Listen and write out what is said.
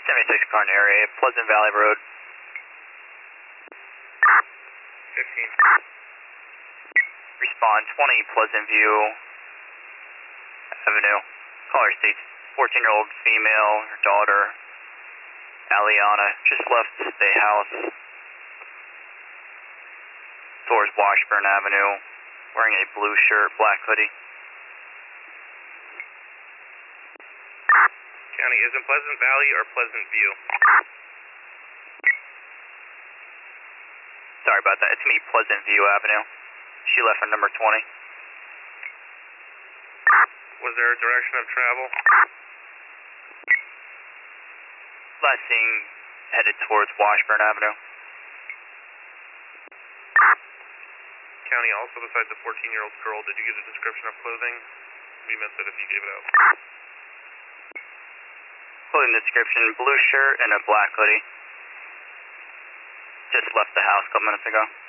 76 Carton area, Pleasant Valley Road. 15. Respond 20 Pleasant View Avenue. Caller states 14-year-old female, her daughter, Aliana, just left the house towards Washburn Avenue, wearing a blue shirt, black hoodie. County, is in Pleasant Valley or Pleasant View? Sorry about that, it's me, Pleasant View Avenue. She left on number 20. Was there a direction of travel? Last seen headed towards Washburn Avenue. County, also besides the 14-year-old girl, did you get a description of clothing? We missed it if you gave it out. Clothing description, blue shirt and a black hoodie. Just left the house a couple minutes ago.